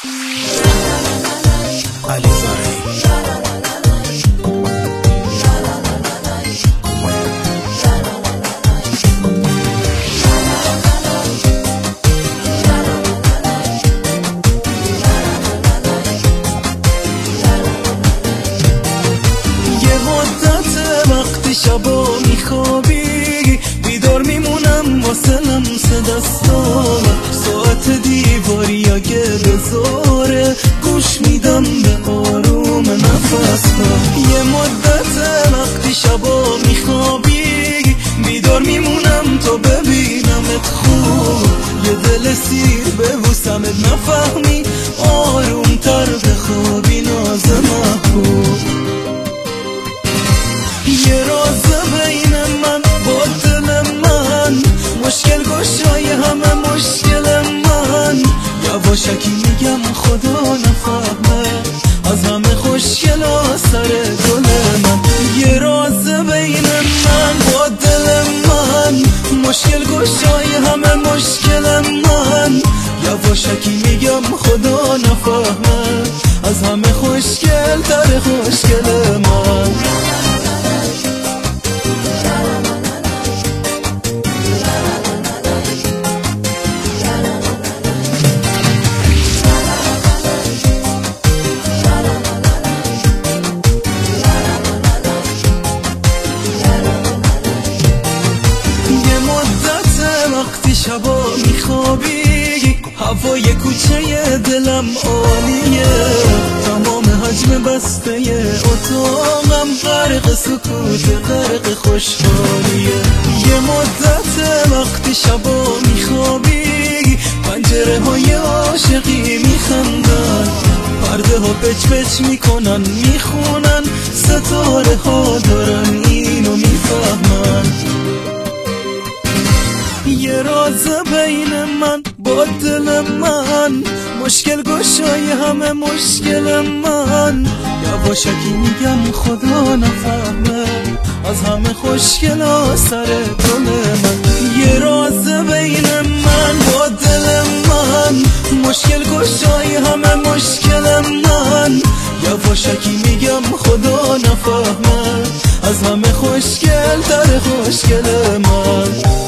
علیزاده شبا میخوابی بیدار میمونم واسه لمس دستام ساعت دیواری اگه بذاره گوش میدم به آروم نفسم یه مدت وقتی شبا میخوابی بیدار میمونم تا ببینمت خوب یه دل سیر ببوسمت نفهمی آروم تر بخوابی ناز محبوب یه راز بین من با دل من مشکل گشای همه مشکل من یواشکی میگم خدا نفهمه از همه خوشگل سر گل من یه راز بین من با دل من مشکل گشای همه مشکل من یواشکی میگم خدا نفهمه از همه خوشگل تر خوشگل من شبا میخوابی هوای کوچه دلم عالیه تمام حجم بسته اتاقم غرق سکوت غرق خوشحالیه یه مدت وقتی شبا میخوابی پنجره های عاشقی میخندن پرده ها پچ پچ میکنن میخونن ستاره ها دارن اینو میفهمن یه راز بین من با دل من مشکل گشای همه مشکل من یواشکی میگم خدا نفهمه از همه خوشگل سر گل من یه راز بین من با دل من مشکل گشای همه مشکل من یواشکی میگم خدا نفهمه از همه خوشگل تر خوشگل من